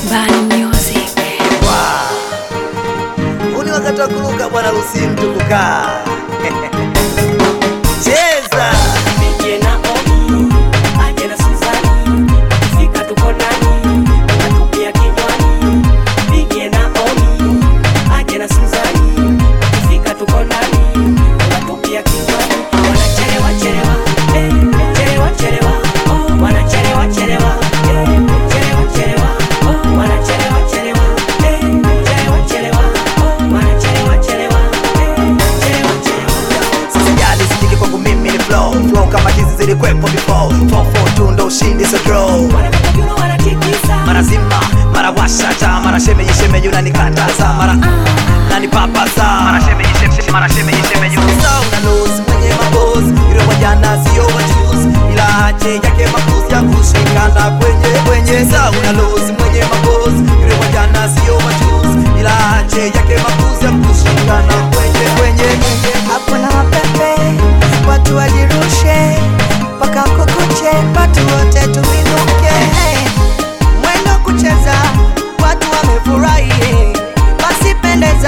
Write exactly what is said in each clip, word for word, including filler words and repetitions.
Bani Music. Wow. Uni wakati wa kuruka bwana ruhusi mtu kukaa. Cheza. Nije na Omi, aje na Suzani, fika tuko ndani, natupia kinywani. Nije na Omi, aje na Suzani, fika tuko ndani, natupia kinywani. Wanachelewa chelewa, eh, chelewa chelewa, oh, wanachelewa chelewa, eh, chelewa chelewa, oh, wanachelewa chelewa, eh, chelewa chelewa, oh, wanachelewa chelewa, eh, chelewa chelewa. Sijali sikike kwangu mimi ni flow. Flow kama hizi zilikwepo before. four four two ndo ushindi so draw. Wanakapaguna wanatikisa, Mara zima, mara washacha, mara shemeji shemeji unanikataza, mara nani papasa, mara shemeji shemeji, mara shemeji shemeji. Sasa una lose mwenye maboss, yule wa jana sio wa juice, ila ache yake makuzi ya kushikana kwenye kwenye. Sasa una lose mwenye maboss, yule wa jana sio wa juice, ila ache yake makuzi ya kushikana kwenye kwenye. Hapo na mapepe, watu wajirushe, paka kukuche, watu wote tuminuke. Mwendo kucheza, watu wamefurahi, basi pendeza,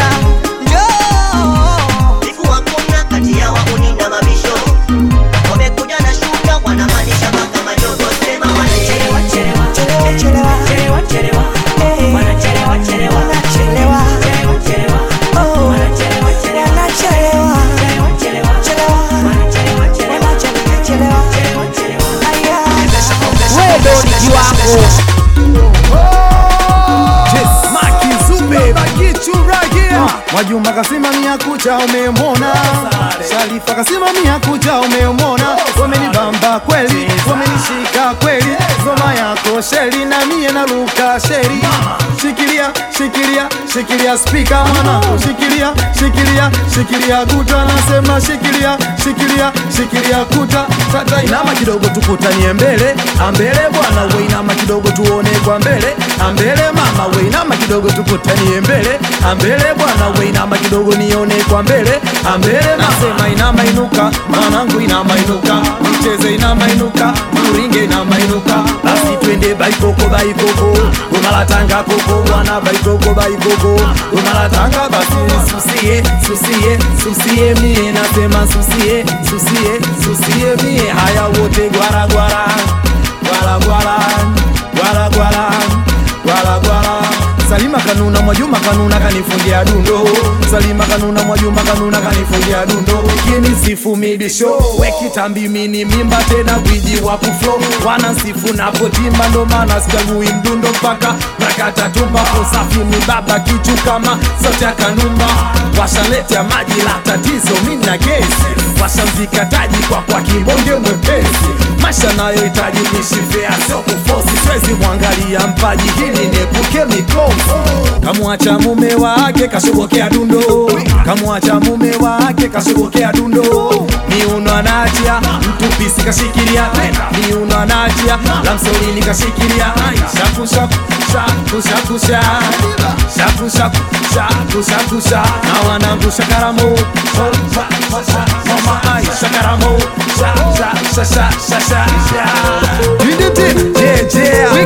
njoo. Vifu hakuna kati ya wauni na mabisho, wamekuja na shuka wanamaanisha mpaka majogo. Sema wanachelewa chelewa, Chelewa, chelewa, chelewa chelewa, eh, wanachelewa chelewa, wanachelewa, chelewa chelewa, oh, wanachelewa chelewa, wanachelewa, chelewa chelewa, chelewa, wanachelewa chelewa, wanachelewa, chelewa, chelewa chelewa. aya. Wewe ndo ni wako. Mwajuma kasimamia kucha umemona, Sharifa kasimamia kucha umemona. Wamenibamba kweli, wamenishika kweli, ngoma yako sheri na mie na ruka sheri. Shikilia, shikilia, shikilia speaker mwanangu, shikilia, shikilia, shikilia kuta, nasema shikilia, shikilia, shikilia kuta. Tata inama kidogo tukutanie mbele, ambele bwana we inama kidogo tuone kwa mbele, ambele mama we inama kidogo tukutanie mbele, ambele bwana we inama kidogo nione kwa mbele, ambele nasema inama inuka, mwanangu inama inuka, mcheze inama inuka, muringe inama inuka, basi twende baikoko baikoko, umalatanga koko bwana baikoko baikoko, umalatanga basi susie, susie, susie mie nasema susie, susie, susie mie haya wote gwara gwara, gwara gwara, gwara gwara, gwara gwara. Salima kanuna Mwajuma kanuna kanifungia dundo, Salima kanuna Mwajuma kanuna kanifungia dundo. Kini sifu midisho, weki tambi mini mimba tena gwiji wa kuflow. Wana sifu na potimba ndo mana sikagui mdundo mpaka prakata tumba. Usafi mbaba kichu kama sote ya kanumba. Washalete maji la tatizo mina gesi, washanzika taji kwa kwa kibonge mwepesi. Masha nayo itaji nishifea sio kufosi, swezi mwangalia mpaji hili nepuke mikosi. Kamuacha mume wake kashobokea dundo, kamuacha mume wake kashobokea dundo. Miuno anachia, mtu pisi kashikilia, miuno anachia, lamsolini kashikilia. Shaku shaku, shaku shaku shaku, shaku shaku, shaku shaku shaku. Na wanangu shakaramo, mama ai shakaramo, sha sha sha sha sha sha. Did it, yeah yeah.